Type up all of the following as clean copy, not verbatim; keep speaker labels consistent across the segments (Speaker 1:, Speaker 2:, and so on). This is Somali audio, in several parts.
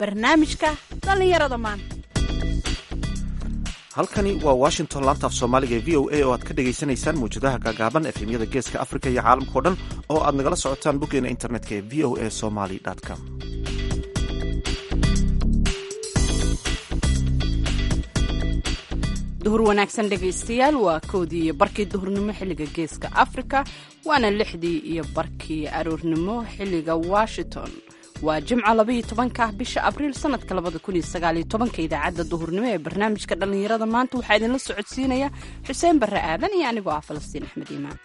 Speaker 1: barnaamijka dhallinyarada maanta.
Speaker 2: halkani waa washington, laanta af soomaaliga ee v o a oo aad ka dhagaysanaysaan mawjadaha gaagaaban efemyada geeska afrika iyo caalamkao dhan oo aad nagala socotaan boggeena internetka ee v o a somali com.
Speaker 1: duhur wanaagsan dhegaystayaal, waa 1:00 iyo barkii duhurnimo xilliga geeska afrika, waana 6:00 iyo barkii aroornimo xilliga washington. waa jimco 12 bisha abriil sanadka 2019. idaacadda duhurnimo ee barnaamijka dhallinyarada maanta waxaa idinla socodsiinaya xuseen barre aadan iyo anigoo ah falastiin axmed iimaan.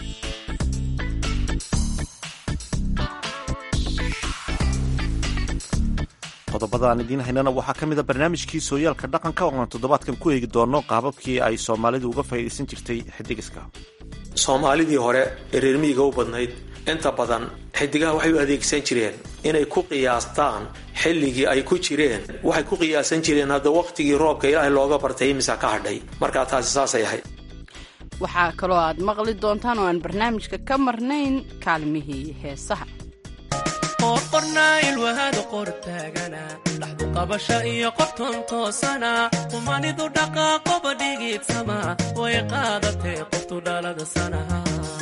Speaker 2: qodobada aan idiin haynana waxaa ka mida barnaamijkii sooyaalka dhaqanka oo aan toddobaadkan ku eegi doono qaababkii ay soomaalidu uga faa'iidaysan jirtay xidigiska.
Speaker 3: soomaalidii hore ee reer miyiga u badnayd inta badan xidigaha waxay u adeegsan jireen inay ku qiyaastaan xilligii ay ku jireen. waxay ku qiyaasan jireen hadda waqtigii roobka ilaahay looga bartay imisa ka hadhay, markaa taasi saasay ahayd.
Speaker 1: waxaa kaloo aad maqli doontaan oo aan barnaamijka ka marnayn kaalmihii heesaha.
Speaker 4: qorqornaayilwahada qortaagana dhaxdu qabasha iyo qorton toosana qumanidu dhaqaaqoba dhigiidsama way qaadatee qoftu dhalada sanaha.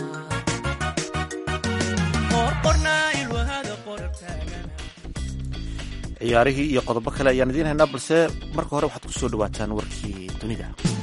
Speaker 2: ciyaarihii iyo qodobo kale ayaan idiin haynaa, balse marka hore waxaad ku soo dhawaataan warkii dunida.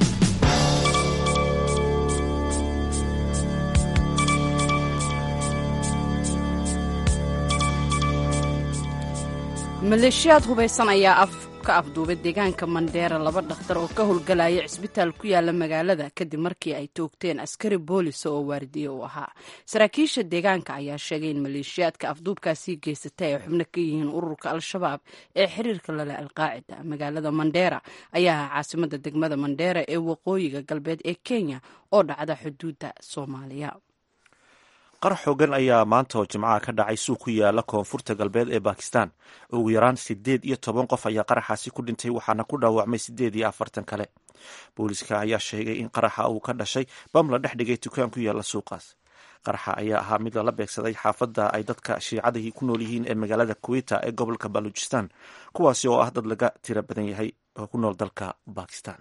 Speaker 1: maleeshiyaad hubaysan ayaa ka afduubay deegaanka mandheera 2 dhakhtar oo ka howlgalaya cisbitaal ku yaala magaalada kadib markii ay toogteen askari boolisa oo waardiye u ahaa. saraakiisha deegaanka ayaa sheegay in maleeshiyaadka afduubkaasii geysatay ay xubno ka yihiin ururka al-shabaab ee xiriirka lale alqaacida. magaalada mandheera ayaa ah caasimada degmada mandheera ee waqooyiga galbeed ee kenya oo dhacda xuduudda soomaaliya.
Speaker 2: qarax xoogan ayaa maanta oo jimcaha ka dhacay suuq ku yaala koonfurta galbeed ee bakistan. ugu yaraan 18 qof ayaa qaraxaasi ku dhintay, waxaana ku dhaawacmay 48 kale. booliska ayaa sheegay in qaraxa uu ka dhashay bam la dhex dhigay dukaan ku yaala suuqaas. qaraxa ayaa ahaa mid lala beegsaday xaafadda ay dadka shiicadihii ku nool yihiin ee magaalada kuweyta ee gobolka baluchistan, kuwaasi oo ah dad laga tira badan yahay oo ku nool dalka bakistan.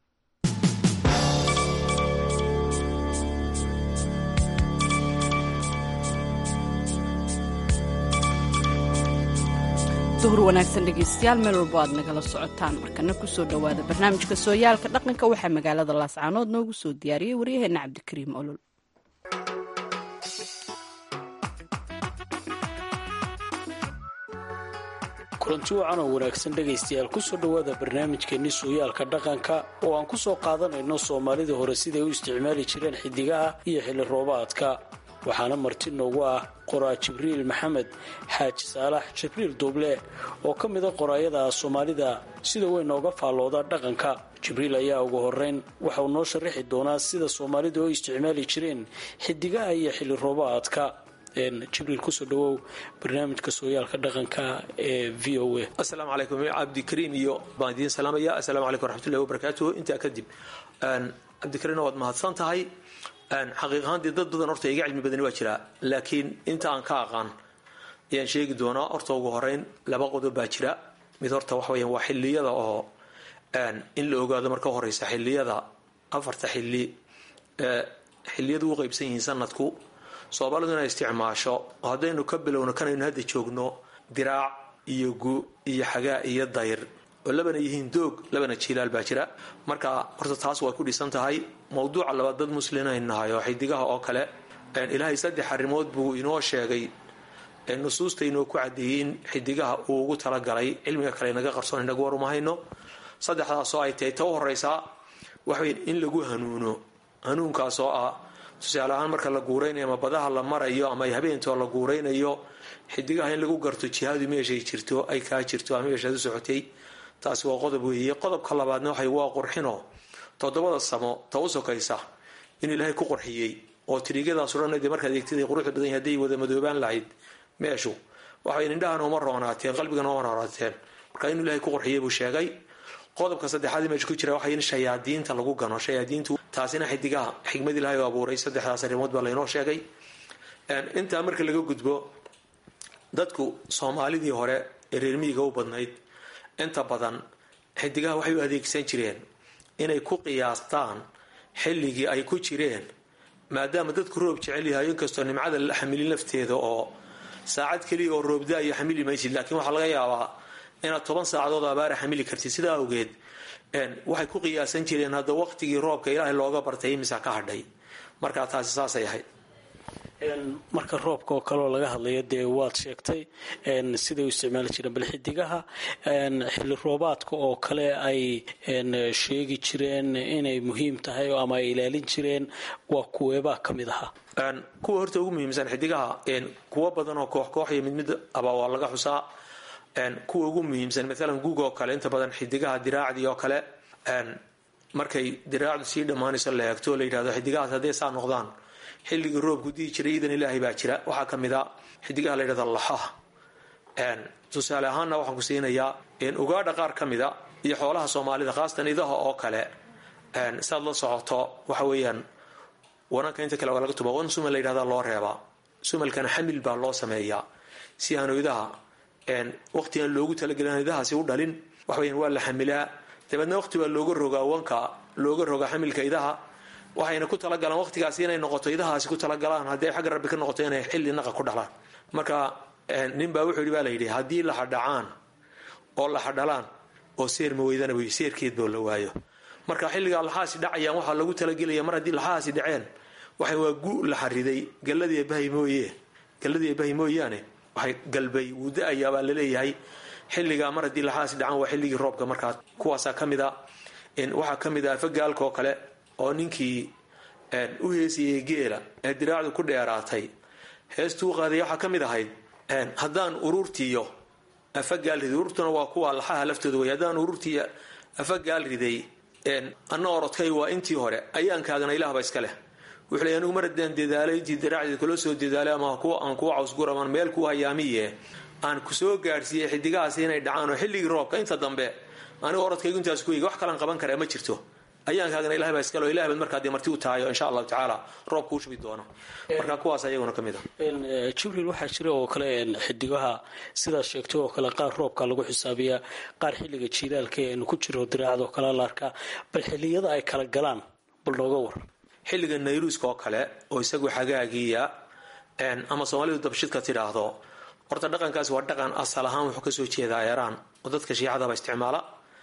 Speaker 1: duhur wanaagsan dhegaystayaal, meel walbo aad nagala socotaan. markana kusoo dhowaada barnaamijka sooyaalka dhaqanka. waxaa magaalada laascaanood noogu soo diyaariyey waryaheena cabdikariim olol.
Speaker 5: kulanti wacan oo wanaagsan dhegaystayaal, kusoo dhowaada barnaamijkeenni sooyaalka dhaqanka oo aan ku soo qaadanayno soomaalida hore siday u isticmaali jireen xidigaha iyo xilli roobaadka. waxaana marti noogu ah qoraa jibriil maxamed xaaji saalax jibriil duuble oo ka mida qoraayada soomaalida sida weyn nooga faallooda dhaqanka. jibriil ayaa ugu horeyn waxauu noo sharaxi doonaa sida soomaalida oo isticmaali jireen xidigaha iyo xilli roobaadka. jibriil, kusoo dhawow barnaamijka sooyaalka dhaqanka ee v o a.
Speaker 3: asalaamu calaykum cabdikariim, iyo baan idiin salaamaya. assalaamu calaykum waraxmatullahi wabarakaatuhu. intaa kadib cabdikariim waad mahadsan tahay. xaqiiqahaantii dad badan horta iga cilmi badani waa jiraa, laakiin inta aan ka aqaan ayaan sheegi doonaa. horta ugu horeyn 2 qodob baa jira. mid horta waxa weyaan waa xiliyada oo in la ogaado marka horeysa xiliyada 4 xili xiliyadu u qaybsan yihiin sanadku. soomaalidu inay isticmaasho oo haddaynu ka bilowno kanaynu hadda joogno diraac iyo gu iyo xagaa iyo dayr oo labana yihiin doog labana jiilaal baa jira. marka horta taas way ku dhisan tahay. mawduuca labaad, dad muslimiin nahay oo xidigaha oo kale ilaahay 3 arrimood buu inoo sheegay, nusuusta inoo ku cadeeyey in xidigaha uu ugu talagalay. cilmiga kale naga qarsoon inagu warumahayno. 3daasoo ay tahay ta u horeysaa waxweyn in lagu hanuuno. hanuunkaas oo ah tusaale ahaan marka la guuraynayo ama badaha la marayo ama habeentoo la guuraynayo, xidigaha in lagu garto jihaadu meeshay jirto ay kaa jirto ama meeshaad u socotay. taasi waa qodob weeye. qodobka labaadna waa qurxino 7 samo ta u sokaysa in ilaahay ku qurxiyey oo tiriigadaas odhanade markaad eegtid quruxda badan hadday wada madoobaan lahayd meeshu waxay indhahan uma roonaateen, qalbigana uma roonaateen. marka in ilaahay ku qurxiyey buu sheegay. qodobka 3aad meesha ku jira waxay in shayaadiinta lagu gano. shayaadiintu taasina xidigaha xigmad ilaahay abuuray. 3daas arrimood baa laynoo sheegay. intaa marka laga gudbo, dadku soomaalidii hore ee reer miyiga u badnayd inta badan xidigaha waxay u adeegsan jireen inay ku qiyaastaan xilligii ay ku jireen maadaama dadku roob jecel yahay inkastoo nimcada la xamilin lafteeda oo saacad keliya oo roobdaayo xamili maysid laakiin waxaa laga yaabaa inaad 10 saacadood abaara xamili kartid sidaa awgeed waxay ku qiyaasan jireen hadda waqtigii roobka ilaahay looga bartay imisa ka hadhay markaa taasi saasay ahayd
Speaker 5: marka roobka oo kale oo laga hadlayo dee waad sheegtay siday u isticmaali jireen bal xidigaha xilli roobaadka oo kale ay sheegi jireen inay muhiim tahay ama ay ilaalin jireen waa kuweebaa ka mid ahaa
Speaker 3: kuwa horta ugu muhiimsan xidigaha kuwa badan oo koox iyo mid aba waa laga xusaa kuwa ugu muhiimsan maalan guuga oo kale inta badan xidigaha diraacdii oo kale markay diraacdu sii dhammaanayso la eegto la yidhahdo xidigahaas hadday saa noqdaan xilligii roobku dii jiray iidan ilaahay baa jira waxaa ka mid a xidigaha la yidhahdo laxaha tusaale ahaanna waxaan ku siinayaa ugaadha qaar ka mida iyo xoolaha soomaalida khaasatan idaha oo kale saad la socoto waxa weeyaan wananka inta kale waa laga tuba wan sumal la yidhahda loo reebaa sumalkana xamil baa loo sameeyaa si aanu idaha waqtigan loogu talagelin idahaasi u dhalin waxaweyaan waa la xamilaa dabeedna waqti baa looga rogaa wanka looga rogaa xamilka idaha waxayna ku talagalaan waqtigaasi inay noqoto idahaasi ku talagalaan haddii ay xagga rabbi ka noqoto inay xilli naqa ku dhalaan marka nin baa wuxuu yidhi baa la yidhi haddii la hadhacaan oo la hadhalaan oo seer ma weydana wey seerkeedboo la waayo marka xilligaa laxaasi dhacayaan waxaa lagu talagelaya mar haddii laxahaasi dhaceen waxay waa gu la xariday galladii bahi mooyaane waxay galbay wuu da-ayaa baa laleeyahay xilligaa mar haddii laxahaasi dhacaan waa xilligii roobka markaa kuwaasaa ka mid a waxaa ka mid a afagaalka oo kale oo ninkii u heesiyey geela ee diraacdu ku dheeraatay heestuu qaaday waxaa ka mid ahayd haddaan ururtiiyo afagaal riday ururtuna waa kuwa laxaha laftooda wey haddaan ururtii afagaal riday anna orodkay waa intii hore ayaankaagana ilaahba iska leh wuxuu leey anigu mar haddaan dadaalay intii diraacdeed kula soo dadaalay ama aan kuwa cawsgur amaan meel ku hayaamiye aan ku soo gaadhsiiyey xidigahaasi inay dhacaan oo xilligii roobka inta dambe anigu orodkaygu intaas ku yigi wax kalan qaban karaa ma jirto ayaankaagana ilahay baa iskale oo ilahay baad markaa dee marti u tahay oo insha allahu tacaala roobku u shubi doono marka kuwaas ayaguna ka mid a
Speaker 5: jibriil waxaa jira oo kale xidigaha sidaad sheegtay oo kale qaar roobka lagu xisaabiyaa qaar xilliga jiilaalka eenu ku jiro diraacda oo kale la arkaa bal xilliyada ay kala galaan bal nooga war
Speaker 3: xilliga nayruuska oo kale oo isagu xagaagiya ama soomaalidu dabshidka tidhaahdo horta dhaqankaasi waa dhaqan asal ahaan wuxuu kasoo jeedaa eeraan oo dadka shiicadaba isticmaala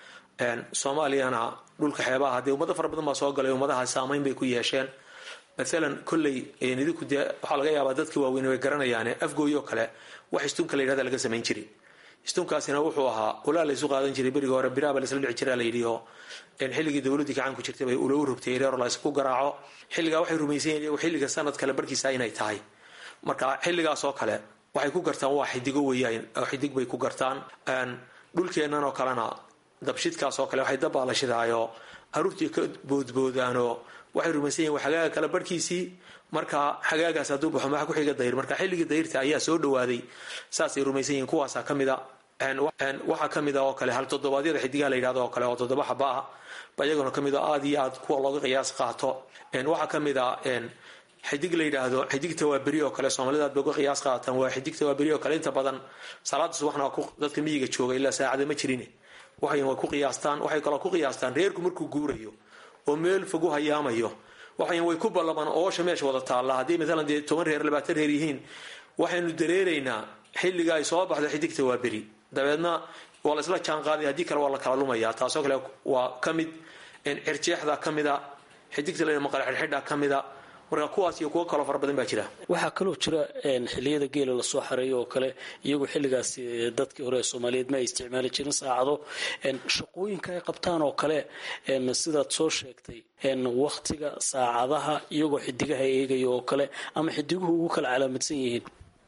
Speaker 3: soomaaliyana dhulka xeebaha dee ummado fara badan baa soo galay ummadaha saamayn bay ku yeesheen maalan kolley idinku dee waxaa laga yaabaa dadka waaweyn way garanayaane afgooyoo kale wax istunka la yidhahda laga samayn jiray istunkaasina wuxuu ahaa ulaa la isu qaadan jiray berigii hore biraaba laisla dhici jiraa la yidhi oo xilligii dowladdii gacanku jirtay bay ula u rogtay reer la isku garaaco xilligaa waxay rumaysan yihiin iyagu xilliga sanad kale barkiisa inay tahay marka xilligaasoo kale waxay ku gartaan waa xidigo weeyaan oo xidig bay ku gartaan dhulkeennan oo kalena dabshidkaas oo kale waxay dabbaa la shidaayo aruurtii ka boodboodaanoo waxay rumaysan yihin xagaaga kale barhkiisii marka xagaagaas hadduu baxo maxa ku xiga dayr marka xilligii dayrta ayaa soo dhawaaday saasay rumaysan yihiin kuwaasaa ka mid a waxaa ka mid a oo kale hal toddobaadyada xidigaha la yidhahdo oo kale oo 7 xaba ah ba iyaguna ka mid a aad iyo aad kuwa looga qiyaas qaato waxaa ka mid a xidig la yidhaahdo xidigta waa beri oo kale soomaalidaad ba uga qiyaas qaataan waa xidigta waa beri oo kale inta badan salaada subaxna dadka miyiga jooga ilaa saacada ma jirin waxay ku qiyaastaan waxay kaloo ku qiyaastaan reerku markuu guurayo oo meel fog u hayaamayo way ku ballamaan oosha meesha wada taalla haddii maalan dee 10 reer 20 reer yihiin waxaynu dareeraynaa xilliga ay soo baxdo xidigta waa beri dabeedna waa la isla jaan qaaday haddii kale waa la kala lumayaa taasoo kale waa ka mid cirjeexda ka mid a xidigta la maqal xidhxidha ka mid a marka kuwaas iyo kuwo kaloo fara badan baa jira
Speaker 5: waxaa kaloo jira xilliyada geela lasoo xareeyo oo kale iyagu xilligaas dadkii hore ee soomaaliyeed ma ay isticmaali jirin saacado shaqooyinka ay qabtaan oo kale sidaad soo sheegtay waqtiga saacadaha iyagoo xidigaha eegaya oo kale ama xidiguhu ugu kala calaamadsan yihiin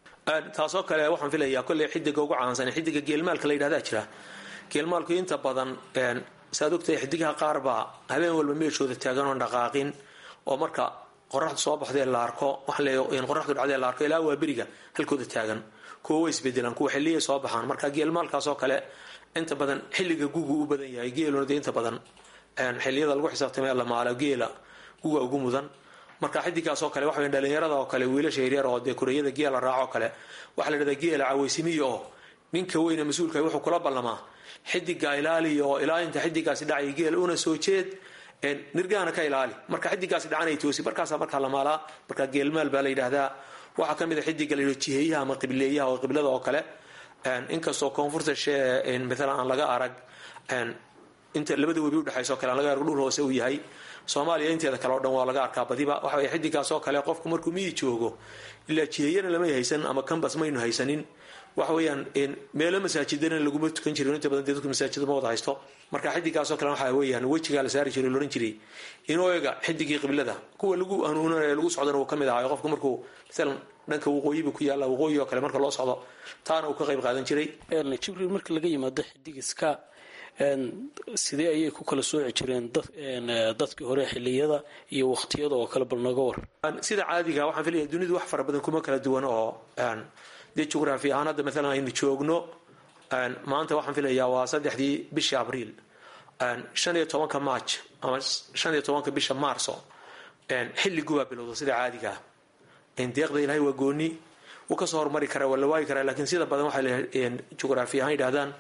Speaker 3: taasoo kale waxaan filayaa kolley xidiga ugu caansan xidiga geelmaalka la yidhahdaa jira geelmaalku inta badan saad ogtahay xidigaha qaar baa habeen walba meeshooda taagan oon dhaqaaqin oo marka qoraxdu soo baxdee la arko qoraxdu dhacdee la arko ilaa waa beriga halkooda taagan kuwa way isbedelaan kuwa xilliyay soo baxaan marka geelmaalkaasoo kale inta badan xilliga gugu u badan yahay geeluna dee inta badan xilliyada lagu xisaabtamee la maalo geela guga ugu mudan marka xidigaasoo kale waxa dhalinyarada oo kale wiilasha yaryar oo dee kurayada geela raaco kale waxaa la dhahdaa geela cawaysimiyo oo ninka weyne mas-uulka wuxuu kula ballamaa xidigaa ilaali oo ilaa inta xidigaasi dhacay geel una soo jeed nirgahana ka ilaali marka xidigaasi dhacanay toosi markaasaa markaa la maalaa markaa geelmaal baa la yidhaahdaa waxaa ka mid a xidiga la yidhahdo jiheeyaha ama qibleeyaha oo qiblada oo kale inkastoo koonfurta maalan aan laga arag inta labada webi udhexayso kale aan laga arag dhul hoose uu yahay soomaaliya inteeda kale oo dhan waa laga arkaa badiba waxa way xidigaas oo kale qofku markuu miyi joogo ilaa jiheeyana lama haysan ama kambas maynu haysanin waxa weeyaan meelo masaajidana laguma tukan jirin inta badan dadku masaajida ma wada haysto marka xidigaas oo kale waxa weeyaan wejiga la saari jiray loran jiray inuu eega xidigii qiblada kuwa lagu hanuunanayo lagu socdana uu ka mid ahaa qofku markuu midalan dhanka waqooyiba ku yaala waqooyi oo kale marka loo socdo taana uu ka qayb qaadan jiray
Speaker 5: jibriil marka laga yimaado xidigiska sidee ayay ku kala sooci jireen dadkii hore xilliyada iyo waqtiyada oo kale bal nooga war
Speaker 3: sida caadiga waxaan filaya dunidu wax fara badan kuma kala duwan oo dee jugraafi ahaan hadda maalan aynu joogno maanta waxaan filayaa waa 3 bishii abriil 15 maaj ama 15 bisha maarso xilligubaa bilowda sida caadiga deeqda ilaahay waa gooni wuu kasoo hormari karaa waa la waayi karaa laakiin sida badan waxay jugraafi ahaan yidhahdaan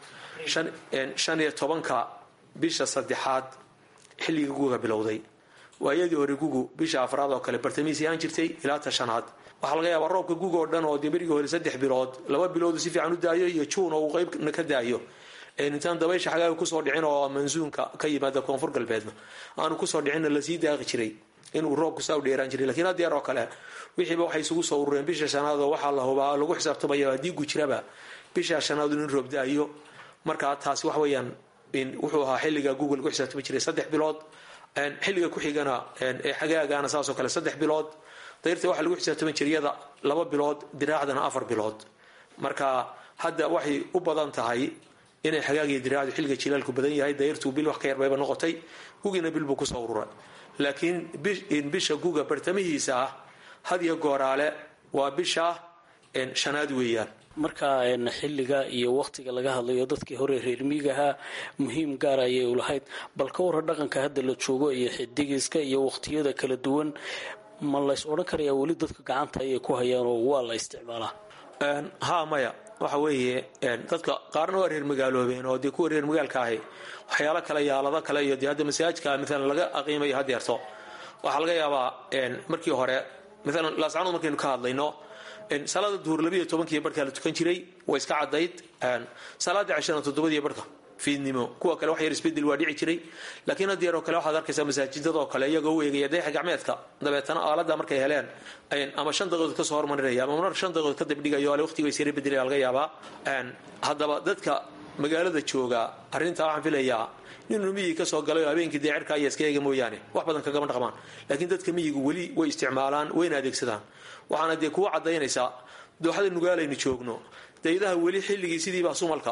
Speaker 3: 15 bisha saddexaad xilliga guga bilowday waayadii hore gugu bisha afraad oo kale bartamiis aan jirtay ilaa tashanaad waxa laga yaabaa roobka guga oo dhan oo deebriga hore 3 bilood 2 bilood si fiican u daayo iyo juun oo qaybna ka daayo intaan dabaysha xagaaga ku soo dhicin oo mansuunka ka yimaada koonfur galbeedna aanu ku soo dhicin la sii daaqi jiray inuu roobku soo dheeraan jiray laakiin hadda yar oo kale wixiiba waxay isugu soo urureen bisha shanaad oo waxa la hubaa lagu xisaabtamayo hadii gujiraba bisha shanaad in roob daayo marka taasi wax weeyaan wuxuu ahaa xilliga Google ku xisaabtami jiray 3 bilood xilliga ku xigana ee xagaagana saasoo kale 3 bilood dayrta waxa lagu xisaabtami jiriyada 2 bilood diraacdana 4 bilood marka hadda waxay u badan tahay inay xagaagii diraacdu xilliga jilaalku badan yahay dayrtu bil wax ka yar bayba noqotay gugina bil buu ku soo ururay laakiin bisha guga bartamihiisa hadiya gooraale waa bisha shanaad weeyaan
Speaker 5: marka xilliga iyo waqtiga laga hadlayo dadkii hore reer miyiga muhiim gaar ayay u lahayd bal ka war dhaqanka hadda la joogo iyo xidigiska iyo waqtiyada kala duwan ma la is oran karayaa wali dadka gacanta ay ku hayaan oo waa la isticmaalaa
Speaker 3: maya waxa weeye dadka qaarna waa reer magaaloobeen oo dee kuwa reer magaalka ahi waxyaalo kale yaalada kale iyo dee hadda masaajidka maalan laga aqiimayo hadeerto waxaa laga yaabaa markii hore maalan laascanood markaynu ka hadlayno salaada duhur 12 barka la tukan jiray way iska cadayd salaada 7 barka fiidnimo kuwa kale wax yar isbedel waa dhici jiray laakiin hadii yaro kale waxaad arkaysaa masaajidada oo kale iyaga u eegaya deexa gacmeedka dabeetana aalada markay heleen ama 5 daqiiqo ka soo hormarinaya ama mar 5 daqiiqo ka dib dhigayo ale waqtiga isii bedelay laga yaabaa hadaba dadka magaalada jooga arinta waxaan filayaa inuu miyi ka soo galay habeenkii deecerka ay iska eega mooyaane wax badan kaga dhaqmaan laakiin dadka miyigu wali way isticmaalaan wayna adeegsadaan waxaana dee kuwa cadaynaysaa dooxada nugaalaynu joogno daydaha wali xilligii sidii baa sumalka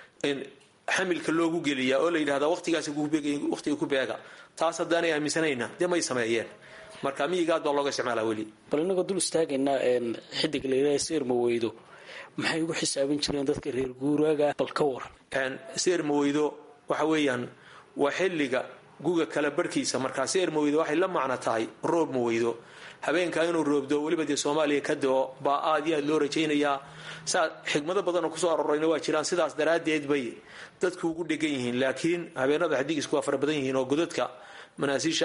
Speaker 3: xamilka loogu geliyaa oo la yidhaahdaa waqtiga ku beega taas haddaanay aaminsanayna dee may sameeyeen marka miyigaad baa looga isticmaalaa weli
Speaker 5: bal inagoo dul istaagaynaa xidig la yidhaha seer ma weydo maxay ugu xisaabin jireen dadka reer guuraaga bal ka waran
Speaker 3: seer ma weydo waxa weeyaan waa xilliga guga kala barkiisa markaa seer ma weydo waxay la macno tahay roob ma weydo habeenka inuu roobdo waliba dee Soomaaliya ka doo baa aad iyo aad loo rajaynayaa xigmado badan oo ku soo arorayna waa jiraan sidaas daraadeed bay dadku ugu dhigan yihiin laakiin habeenada xidigisku waa fara badan yihiin oo godadka manaasisha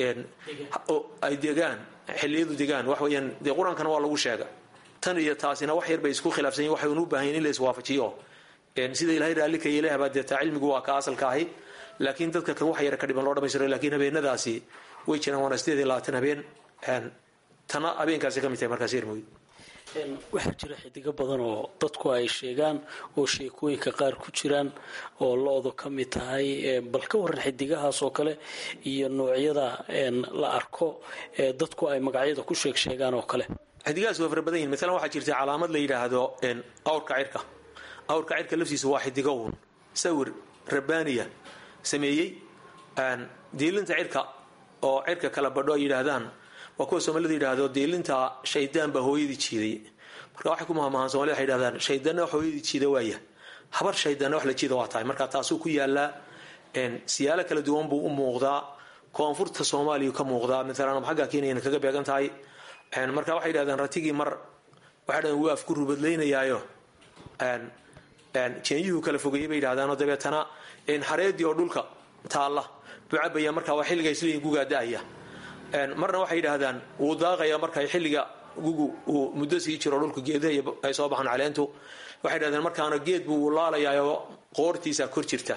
Speaker 3: ay deegaan xilliyadu deegaan wax weeyaan dee quraankana waa lagu sheegay tan iyo taasina wax yar bay isku khilaafsan yihiin waxay u baahan yihiin in la iswaafajiyo sida ilaahay raali ka yeelay baa dee cilmigu waa ka asalka ahi laakiin dadka kan wax yar ka dhiban loo dhameystiro laakiin habeenadaasi way jiraan wana 28 habeen tana habeenkaasi ka mid tahay markaas yarmooy
Speaker 5: waxaa jira xidigo badan oo dadku ay sheegaan oo sheekooyinka qaar ku jiraan oo loodu ka mid tahay bal ka waran xidigahaas oo kale iyo noocyada la arko dadku ay magacyada ku sheegaan oo kale
Speaker 3: xidigahaas waa fara badan yihiin mesela waxaa jirta calaamad la yidhaahdo awrka cirka laftiisa waa xidigo uun sawir rabbaaniya sameeyey diilinta cirka oo cirka kala badho ay yidhaahdaan waa kuwa Soomaalida yiraahdo diilinta shaydaan baa hooyadii jiiday marka waxa ku mahmahan Soomaalida waxay yiraahdaan shaydaan wax hooyadii jiiday waaya habar shaydaan wax la jiido waa tahay marka taas uu ku yaala siyaalo kala duwan buu u muuqdaa koonfurta Soomaaliya ka muuqdaa midna xagga Kenya kaga beegan tahay marka waxay yiraahdaan ratigii mar waxa dhan waaf ku rubadleynayaayo jeenyuhu kala fogeeyey bay yidhahdaanoo dabeetana xareedii oo dhulka taalla buu cabaya markaa waa xilliga isleeyihin gugaa da'aya marna waxay yidhaahdaan wuu daaqaya marka xilliga gugu uu muddo sii jiro dhulka geedaha ay soo baxaan caleentu waxay yidhahdeen markaana geed buu laalayaayoo qoortiisa kor jirta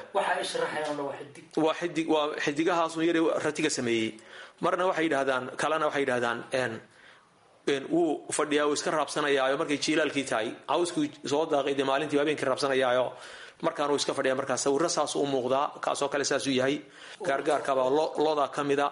Speaker 3: waa xidigahaasun yare ratiga sameeyey marna waxay yidhahdaan kalena waxay yidhahdaan wuu fadhiyaa uu iska raabsanayaayo markay jiilaalkii tahay cawskii soo daaqay dee maalintii habeenkii raabsanayaayo markaana uu iska fadhiya markaa sawirro saas u muuqdaa kaasoo kale saasuu yahay gaargaarkabaa loodaa ka mida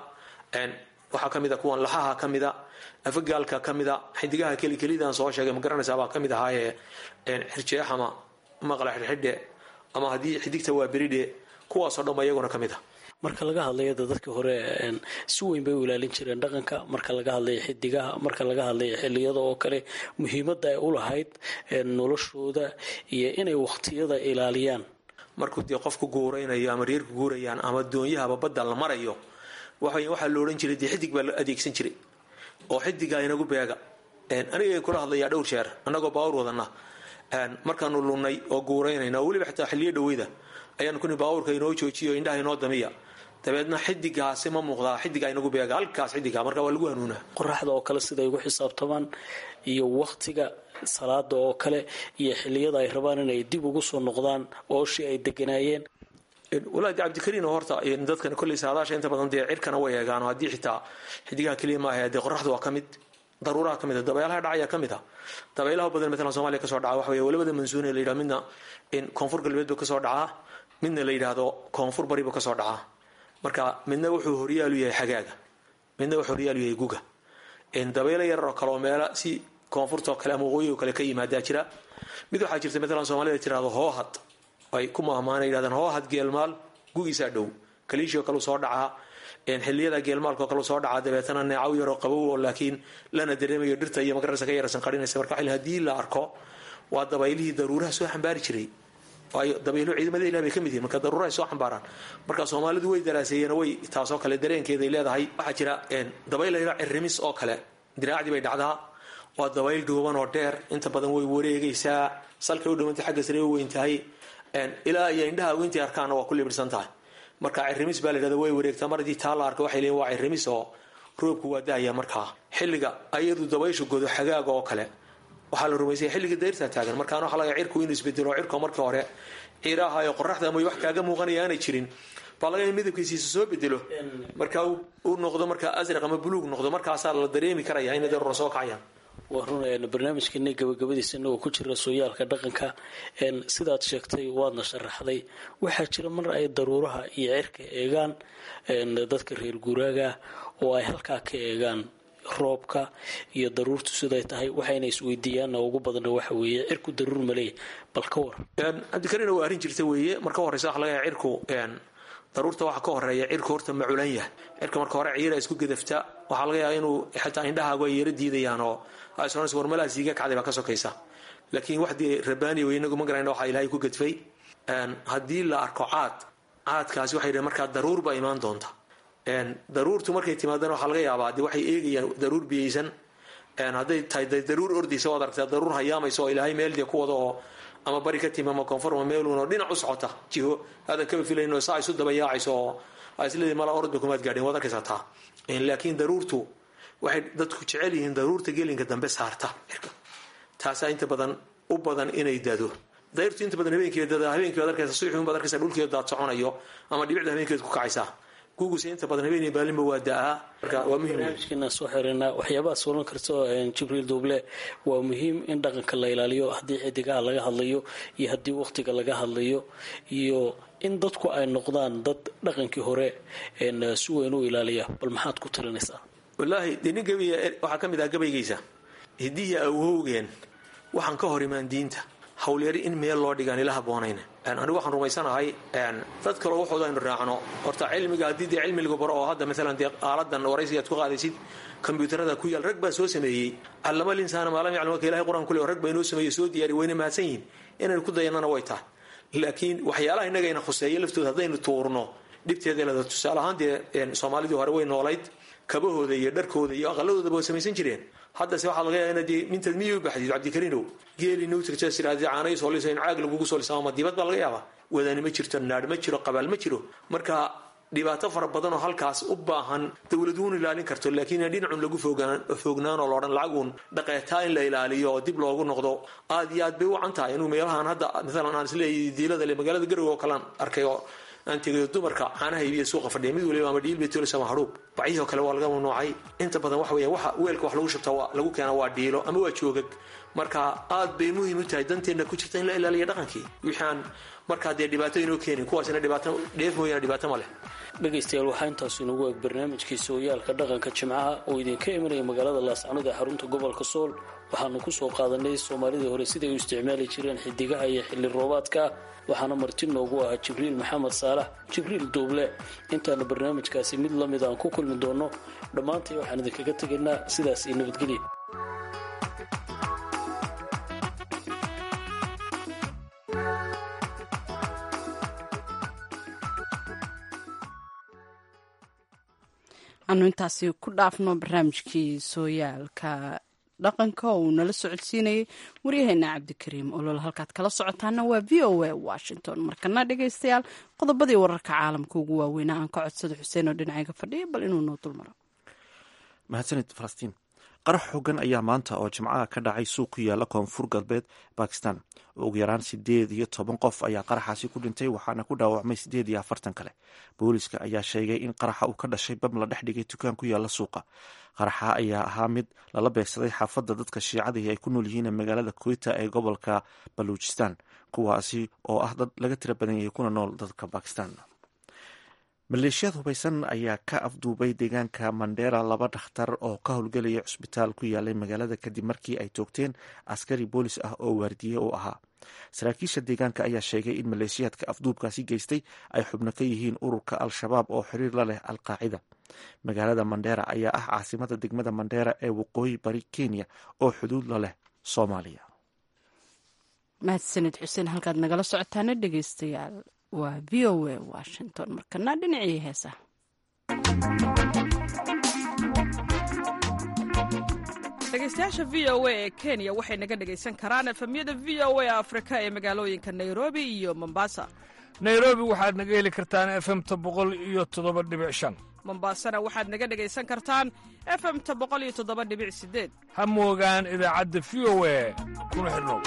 Speaker 3: waxaa ka mida kuwan laxaha ka mida afagaalka ka mida xidigaha kelikelidan soo sheegay ma garanaysaabaa ka mid ahaayee xirjeex ama maqla xidhxidhe ama haddii xidigta waa beridhe kuwaasoo dhanba iyaguna ka mid a
Speaker 5: marka laga hadlayo dadkii hore si weyn bay u ilaalin jireen dhaqanka marka laga hadlayo xidigaha marka laga hadlayo xilliyada oo kale muhiimadda ay u lahayd noloshooda iyo inay waqtiyada ilaaliyaan
Speaker 3: markuu dee qofku guuraynayo ama reerku guurayaan ama doonyahaba badda la marayo waxaa lo odhan jiray dee xidig baa la adeegsan jiray oo xidigaa inagu beega aniga kula hadlayaa dhowr jeer annagoo baawur wadana markaanu lunnay oo guuraynayna oo weliba xitaa xilliyo dhaweyda ayaanu kuni baawurka inoo joojiyo indhaha inoo damiya dabeedna xidigaasi ma muuqdaa xidigaa inagu beega halkaas xidiga marka waa lagu hanuunaa
Speaker 5: qoraxda oo kale siday ugu xisaabtamaan iyo waqtiga salaada oo kale iyo xilliyada ay rabaan inay dib ugu soo noqdaan ooshii ay deganaayeen
Speaker 3: walaadi cabdikariin horta dadkan kolley saadaasha inta badan dee cirkana way eegaan oo haddii xitaa xidigaha keliya maaha dee qoraxda waa ka mid daruuraha ka mid a dabeelaha dhacaya ka mid a dabeelaha badan matalan soomaaliya kasoo dhaca waxa wey walabada mansuune la yidhaha midna koonfur galbeed buu kasoo dhacaa midna la yidhaahdo koonfur bari buu kasoo dhacaa marka midna wuxuu horyaalu yahay xagaaga midna wuxuu horyaalu yahay guga dabeelo yararoo kale oo meela si koonfurtoo kale ama waqooyi oo kale ka yimaadaa jira mid waxaa jirta matalan soomaalida tirahdo hoohad ay ku maahmaana yidhahdaan hoohad geelmaal gugiisaa dhow kaliishoo kaleu soo dhacaa xilliyada geelmaalkoo kaleu soo dhacaa dabeetana neecaw yaroo qabow oo laakiin lana dareemayo dhirta iyo magarasa ka yarsan qarinaysa marka haddii la arko waa dabaylihii daruuraha soo xambaari jiray waayo dabaylo ciidamada ilah bay ka mid yihin marka daruurahay soo xambaaraan marka soomaalidu way daraaseeyeen way taasoo kale dareenkeeday leedahay waxaa jira dabayl la yidhaha cirrimis oo kale diraacdii bay dhacdaa waa dabayl dhuuban oo dheer inta badan way wareegaysaa salkay u dhawantay xagga sare u weyn tahay ilaa iyo indhaha weyntii arkaana waa ku libirsan tahay marka cirrimis baa la yidhahda way wareegtaa mar haddii taa la arka waxay leeyiin waa cirrimis oo roobku waa daaya markaa xilliga ayadu dabayshu godo xagaaga oo kale waxaa la rumaysaya xilliga dayrtaa taagan markaana waxaa laga cirku inuu isbedelo cirko markii hore ciiraha iyo qoraxda ama wax kaaga muuqanaya aanay jirin baa laga midabkiisiisa soo bedelo marka uu noqdo markaa asraq ama buluug noqdo markaasaa la dareemi karaya inay daruura soo kacayaan
Speaker 5: waa run barnaamijkeena gabagabadiisa inagoo ku jira sooyaalka dhaqanka sidaad sheegtay waadna sharaxday waxaa jira mar ay daruuraha iyo cirka eegaan dadka reer guuraaga oo ay halkaa ka eegaan roobka iyo daruurtu siday tahay waxayna isweydiiyaanna ugu badana waxa weeye cirku daruur maleeya bal ka war
Speaker 3: cabdikariin waa arrin jirta weeye marka horeysa waxa laga yahay cirku daruurta waxa ka horeeya cirku horta ma culan yahay cirka marka hore ciira isku gadafta waxaa laga yaabaa inuu xitaa indhahaagu ay yara diidayaan oo aysoonaysa warmalaha siiga kacday baa ka sokaysa laakiin waxdii rabbaani wey inagu ma garayna waxaa ilaahay ku gadfay haddii la arko caadkaasi waxay yidhahen markaa daruur baa imaan doonta daruurtu markay timaadana waxaa laga yaabaa dee waxay eegayaan daruur biyaysan hadday tahay daruur ordaysa waad aragtaa daruur hayaamaysa oo ilaahay meel dee ku wada oo ama bari ka timi ama koonfur ama meeluun oo dhinac u socota jiho aadan kaba filayn oo saa isu dabayaacayso oo isleedii mala orodba kumaad gaadhin waad arkaysaa taa laakiin daruurtu waxay dadku jecel yihiin daruurta gelinka dambe saarta cirka taasaa inta badan u badan inay dado dayrtu inta badan habeenkeed waad arkaysa subaxii baad arkaysa dhulkeeda daad soconayo ama dhibicda habeenkeed ku kacaysa guguse inta badan habeenii baalinba waa da-aa marka waa muhiim
Speaker 5: barnaamijkeena soo xirinaa waxyaabaha soolan karto jibriil duuble waa muhiim in dhaqanka la ilaaliyo haddii xidigaha laga hadlayo iyo haddii waqtiga laga hadlayo iyo in dadku ay noqdaan dad dhaqankii hore si weyn u ilaaliya bal maxaad ku tirinaysaa
Speaker 3: wallaahi dee nin gabiya waxaa ka mid ah gabaygaysa hiddihii awhowgeen waxaan ka hor imaan diinta hawlyari in meel loo dhigaan ila haboonayna anigu waxaan rumaysanahay dad kaloo waxooda aynu raacno horta cilmiga haddii dee cilmi lagu baro oo hadda maalan dee aaladan waraysiga aad ku qaadaysid kombyuutarada ku yaal rag baa soo sameeyey callama linsaana maalam yaclam marka ilahay qur-aan ku le rag baa inoo sameeyey soo diyaari wayna mahadsan yihin inaynu ku dayanana way tahay laakiin waxyaalaha innagayna khuseeya laftooda haddaynu tuurno dhibteeda leeda tusaale ahaan dee soomaalidii hore way noolayd kabahooda iyo dharkooda iyo aqaladoodaba way samaysan jireen. haddase waxaa laga yaaba inaad mintaad miyi u baxdid cabdikariinow geeli nuutirjasiraadi caanay soo liso in caag lagugu soo liso ama dibad baa laga yaabaa. wadani ma jirto, naadh ma jiro, qabaal ma jiro. marka dhibaato fara badan oo halkaas u baahan dowladuun ilaalin karto, laakiin dhinacun lagu foognaan oo loodhan lacaguun dhaqeetaa in la ilaaliyo oo dib loogu noqdo aad iyo aad bay u wacan tahay. inuu meelahan hadda maalan aan isleeyahay diilada le magaalada garowe oo kalaan arkay oo aan tegayo dumarka caanaha iibiya suuqa fadhiya mid waliba ama dhiil betolis ama hadhuub. bacyihii oo kale waa laga mamnuucay. inta badan waxa weeyaan waxa weelka wax lagu shubta lagu keena waa dhiilo ama waa joogag. marka aad bay muhiim u tahay danteenna ku jirta in la ilaaliyo dhaqankii wixii aan markaa dee dhibaato inoo keenin, kuwaasina dhibaato dheef mooyaane dhibaato ma leh.
Speaker 5: dhegaystayaal waxaa intaas inagu eg barnaamijkii sooyaalka dhaqanka jimcaha oo idinka imanaya magaalada laascanood ee xarunta gobolka sool. waxaanu ku soo qaadanay soomaalidii hore siday u isticmaali jireen xidigaha iyo xilli roobaadka. waxaana marti noogu ahaa jibriil maxamed saalax jibriil duuble. intaanu barnaamijkaasi mid lamid aan ku kulmi doono dhammaantay waxaan idinkaga tegaynaa sidaas iyo nabadgelya.
Speaker 1: anu intaasi ku dhaafno barnaamijkii sooyaalka dhaqanka oo uu nala socodsiinayay waryaheena cabdikariim olol. halkaad kala socotaana waa v o a washington. markana dhegaystayaal qodobadii wararka caalamka ugu waaweynaa aan ka codsado xuseen oo dhinacayga fadhiya bal inuu noo dulmaro.
Speaker 2: mahadsanid falastiin. qarax xogan ayaa maanta oo jimcaha ka dhacay suuq ku yaala koonfur galbeed bakistan. ugu yaraan 18 qof ayaa qaraxaasi ku dhintay, waxaana ku dhaawacmay 48 kale. booliska ayaa sheegay in qaraxa uu ka dhashay bam la dhex dhigay dukaan ku yaala suuqa. qaraxa ayaa ahaa mid lala beegsaday xaafadda dadka shiicadii ay ku nool yihiin magaalada koyta ee gobolka baluujistan, kuwaasi oo ah dad laga tira badan yahay kuna nool dadka bakistan. maleeshiyad hubaysan ayaa ka afduubay deegaanka mandera 2 dhakhtar oo ka howlgelaya cusbitaal ku yaalay magaalada kadib markii ay toogteen askari boolis ah oo waardiye u ahaa. saraakiisha deegaanka ayaa sheegay in maleeshiyaadka afduubkaasi geystay ay xubno ka yihiin ururka al-shabaab oo xiriir la leh al-qaacida. magaalada mandera ayaa ah caasimada degmada mandera ee waqooyi bari kenya oo xuduud la leh soomaaliya.
Speaker 1: mahadsanid xuseen. halkaad nagala socotaana dhegaystayaal waa v o a washington. markana dhinacii heesaha.
Speaker 6: dhegaystayaasha v o a ee kenya waxay naga dhegaysan karaan efemyada v o a afrika ee magaalooyinka nairobi iyo mombasa.
Speaker 7: nairobi waxaad naga heli kartaan efemta 107.5.
Speaker 6: mombasana waxaad naga dhegaysan kartaan efemta 107.8.
Speaker 7: ha moogaan idaacadda v o a kuna xidhnow.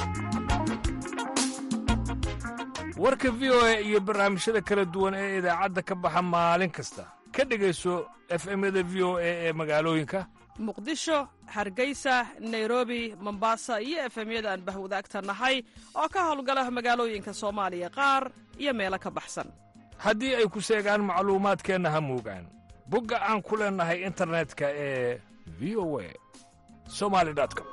Speaker 7: warka v o a iyo barnaamijyada kala duwan ee idaacadda ka baxa maalin kasta ka dhegayso efemyada v o a ee magaalooyinka
Speaker 6: muqdisho, hargeysa, nairobi, mombasa iyo efemyada aan bahwadaagta nahay oo ka howlgala magaalooyinka soomaaliya qaar iyo meelo ka baxsan.
Speaker 7: haddii ay ku seegaan macluumaadkeenna ha moogaan bogga aan ku leennahay internetka ee v o a somali.com.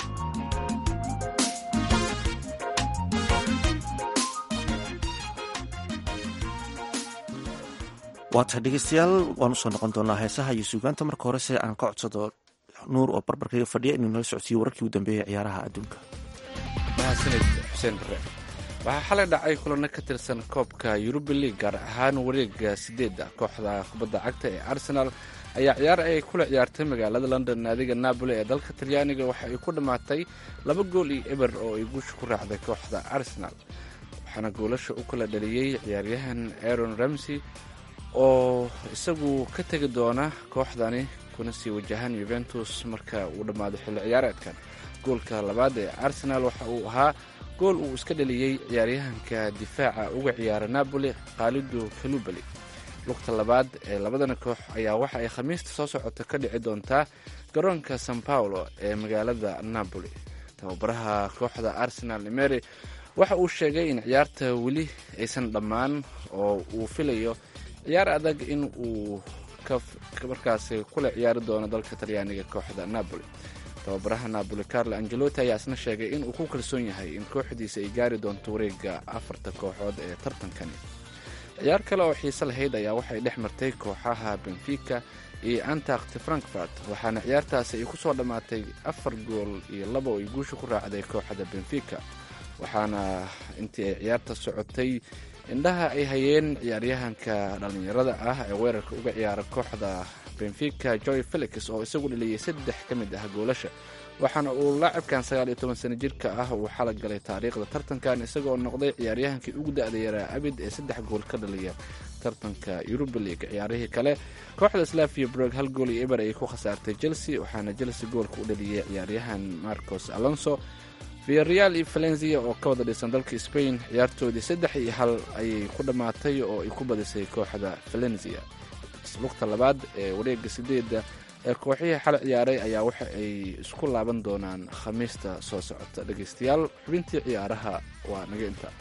Speaker 2: waata dhegeystayaal waan usoo noqon doonaa heesaha iyo suugaanta. marka hore se aan ka codsado nuur oo barbarkaga fadhiya inuu nala socodsiiyo wararkii u dambeeyey ciyaaraha adduunka.
Speaker 8: mahadsanid xuseen bare. waxaa xalay dhacay kulano ka tirsan koobka yuruba league, gaar ahaan wareega 8. kooxda kubadda cagta ee arsenal ayaa ciyaar ay kula ciyaartay magaalada london naadiga napoli ee dalka talyaaniga waxa ay ku dhammaatay 2-0 oo ay guusha ku raacday kooxda arsenal. waxaana goolasha u kala dhaliyey ciyaaryahan aaron ramsey oo isagu ka tegi doona kooxdani kuna sii wajahan yuventus marka uu dhammaado xilli ciyaareedkan. goolka labaad ee arsenal waxa uu ahaa gool uu iska dhaliyey ciyaaryahanka difaaca uga ciyaara napoli khaalidu kalubali. lugta labaad ee labadana koox ayaa waxa ay khamiista soo socota ka dhici doontaa garoonka san paulo ee magaalada napoli. tababaraha kooxda arsenal emery waxa uu sheegay in ciyaarta weli aysan dhammaan oo uu filayo ciyaar adag in uu markaasi kula ciyaari doono dalka talyaaniga kooxda napoli. tababaraha napoli carlo angelotti ayaa isna sheegay in uu ku kalsoon yahay in kooxdiisa ay gaari doonto wareega 4 kooxood ee tartankani. ciyaar kale oo xiise lahayd ayaa waxay dhex martay kooxaha benfica iyo antact frankfurt, waxaana ciyaartaasi ay ku soo dhammaatay 4-2 oo ay guusha ku raacday kooxda benfica. waxaana intii ay ciyaarta socotay indhaha ay hayeen ciyaaryahanka dhallinyarada ah ee weerarka uga ciyaara kooxda benfica joy felix oo isagu dhaliyey 3 ka mid ah goolasha, waxaana uu laacibkan 19 sano jirka ah uu xala galay taariikhda tartankan isagoo noqday ciyaaryahankii ugu da'da yaraa abid ee 3 gool ka dhaliya tartanka Europa League. ciyaarihii kale kooxda Slavia Prague 1 gool iyo eber ay ku khasaartay Chelsea, waxaana Chelsea goolka u dhaliyay ciyaaryahan Marcos Alonso. Villarreal iyo Valencia oo ka wada dhisan dalka Spain ciyaartoodii 3-1 ayay ku dhamaatay oo ay ku badisay kooxda Valencia. lugta labaad ee wareegga 8 ee kooxihii xal ciyaaray ayaa waxa ay isku laaban doonaan Khamiista soo socota. dhageystayaal, xubintii ciyaaraha waa naga inta.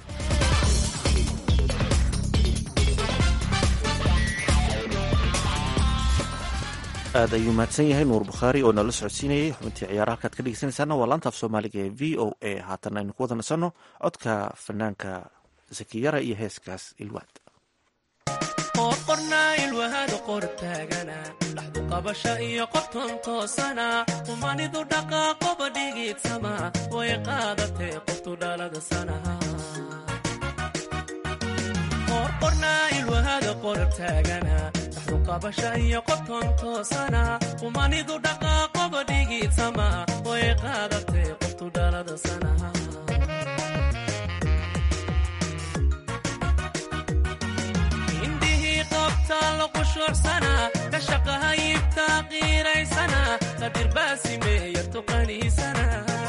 Speaker 2: aad ayuu mahadsan yahay nuur bukhaari oo nala socodsiinayay xubintii ciyaaraha. halkaad ka dhegeysanaysaana waa laanta af soomaaliga ee v o a. haatan aynu ku wada nasanno codka fanaanka zakiyara iyo heeskaas ilwaad.
Speaker 4: qorqornaa ilwahada qor taagana dhaxdu qabasha iyo qorton toosana umanidu dhaqaaqoba dhigiidsama way qaadatee qoftu dhalada sanaha. qorqornaa ilwahada qor taagana dhaxdu qabasha iyo qorton toosana umanidu dhaqaaqoba dhigiidsama way qaadatee qoftu dhalada sanaha. kashaqaha yibtaa qiiraysana qadirbaasimeeya tuqaniisana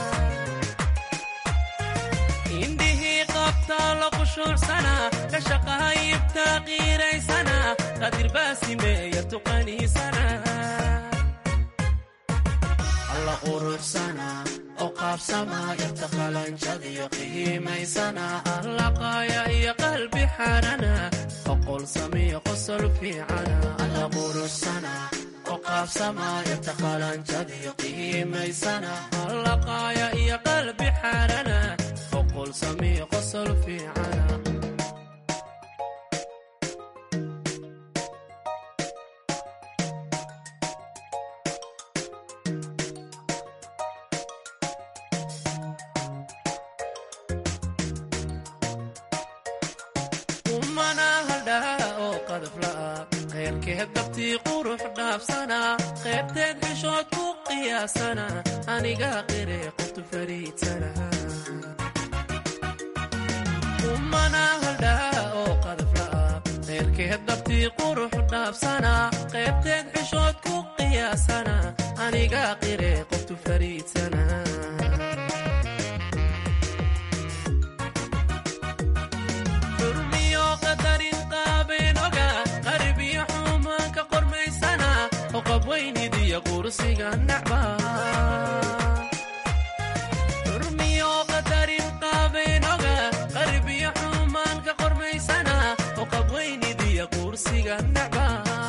Speaker 4: indhihii qabtaa la qushuursana kashaqaha yibtaa qiiraysana qadirbaasimeeya tuqaniisana alla quruxsana oo qaabsama yarta qalanjadiyo qiimaysana alla qaaya iyo qalbi xarana oqol samiyo qosol fiicana alla quruxsana oo qaabsama yarta qalanjadiyo qiimaysana alla qaaya iyo qalbi xarana oqol samiyo qosol fiicana. qurux dhaafsana qaybteed xishood ku qiyaasana aniga qire qoftu fariidsana umana haldhaa oo qadafla'a qayrkeed dabtii qurux dhaafsana qaybteed xishood ku qiyaasana aniga qire qoftu fariidsana. urmiyo qadarin qaabeynoga qarbiyo xumaanka qormaysana oo qabweynidiya quursiga nacba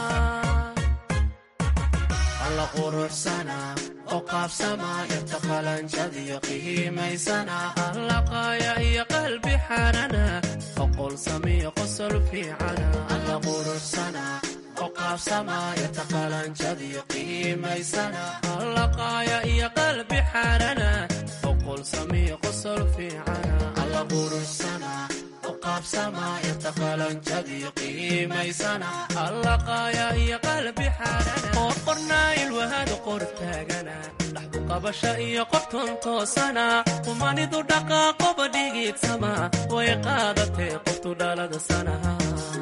Speaker 4: alla quruxsana oo qaabsama yarta qalanjadiyo qiimaysana alla qaaya iyo qalbi xarana oqol samiyo qosol fiicana alla quruxsana qaabsama yarta qalanjadiyo qiimaysana alla qaaya iyo qalbi xarana oqol samiyo qosol fiicana alla quruxsana qaabsama yarta qalanjadiyo qiimaysana alla qaaya iyo qalbi xarana qorqornaa ilwahada qor taagana dhaxdu qabasha iyo qorton toosana umanidu dhaqaaqoba dhigiidsama way qaadatee qoftu dhalada sanaha.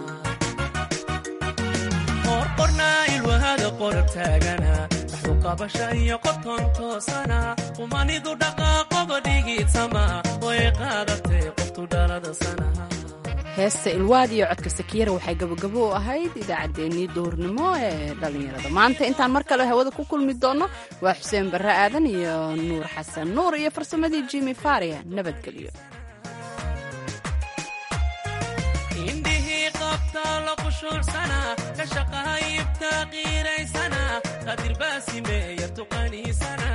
Speaker 4: qorqornaa ilwahada qor taagana dhaxdu qabasha iyo qorton toosana umanidu dhaqaaqoba dhigiidsama way qaadatee qoftu dhalada sanaha.
Speaker 1: heesta ilwaad iyo codka sakiyara waxay gabogabo u ahayd idaacaddeenii duhurnimo ee dhallinyarada maanta. intaan mar kale hawada ku kulmi doonno waa xuseen barre aadan iyo nuur xasan nuur iyo farsamadii jimi faria. nabadgelyo.
Speaker 4: kashaqaha yibtaa qiiraysana qadirbaasimeeya tuqaniisana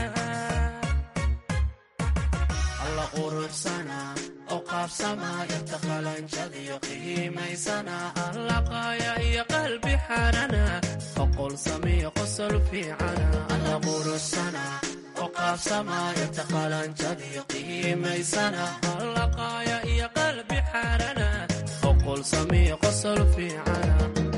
Speaker 4: alla quruxsana oo qaabsama yarta qalanjadiyo qiimaysana alla qaaya iyo qalbi xarana oqol samiyo qosol fiicana alla quruxsana oo qaabsama yarta qalanjadiyo qiimaysana alla qaaya iyo qalbi xarana oqol samiyo qosol fiicana.